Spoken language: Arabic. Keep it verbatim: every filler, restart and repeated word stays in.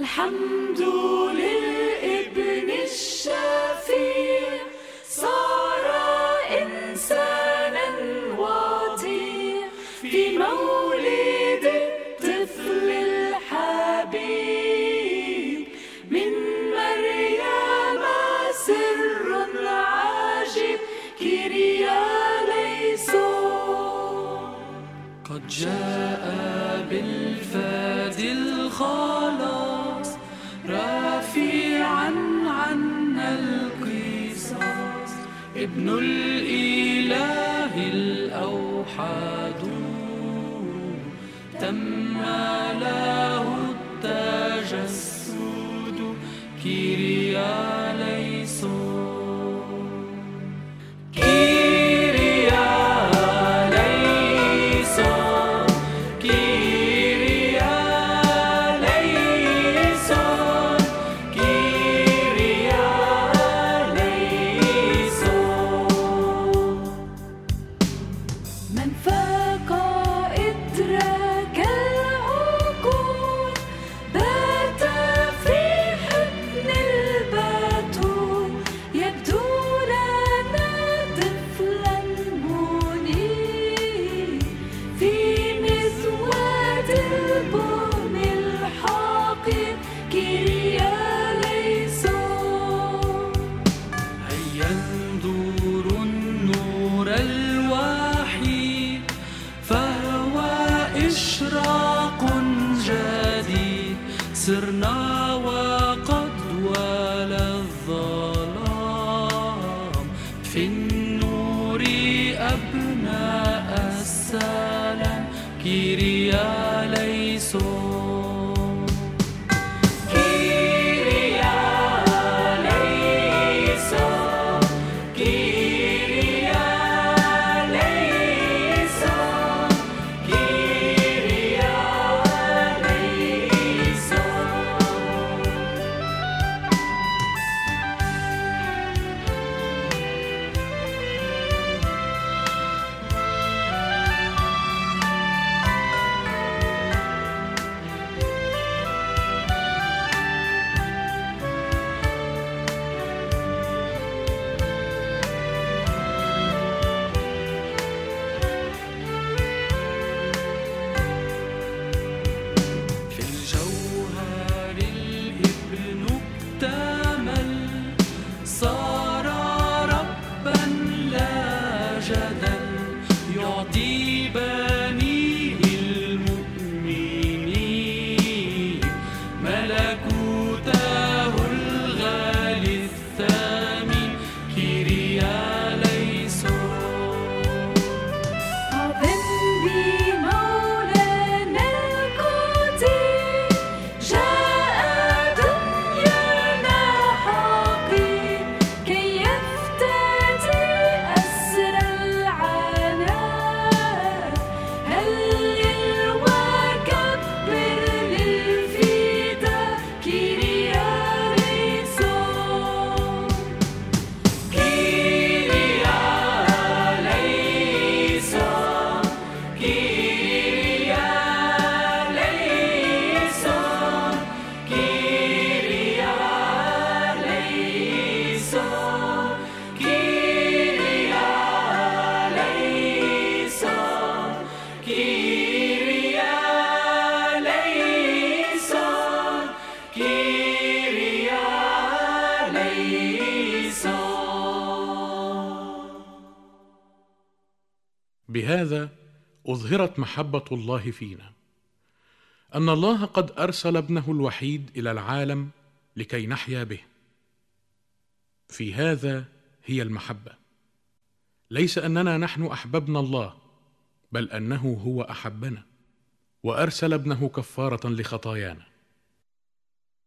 الحمد للابن الشفيع صار إنسانا وطيع في مولد الطفل الحبيب من مريم سر عجيب كيرياليسون. قد جاء بالفادي الخلاص رافعا عنا القصاص ابن الإله الأوحد تم له التجسد كيرياليسون. كيرياليسون كيرياليسون كيرياليسون. من فاق إدراك العقول بات في حضن البتول يبدو لنا طفلا منير في مزود البن الحقير كيرياليسون. هيا انظر النور الوحيد فهو إشراق جديد صرنا وقد ولى الظلام في النور أبناء السلام كيرياليسون. كيرياليسون كيرياليسون في الجوهر الابن اكتمل صار ربا لا جدل يعطي بنيه المؤمنين ملكوته الغالي الثمين كيرياليسون. عظم بمولانا القدير جاء دنيانا حقير كي يفتدي أسر العناء هلل وكبر للفداء كيرياليسون. كيرياليسون كيرياليسون كيرياليسون كيرياليسون كيرياليسون كيرياليسون. بهذا أظهرت محبة الله فينا، أن الله قد أرسل ابنه الوحيد إلى العالم لكي نحيا به. في هذا هي المحبة، ليس أننا نحن أحببنا الله، بل أنه هو أحبنا وأرسل ابنه كفارة لخطايانا.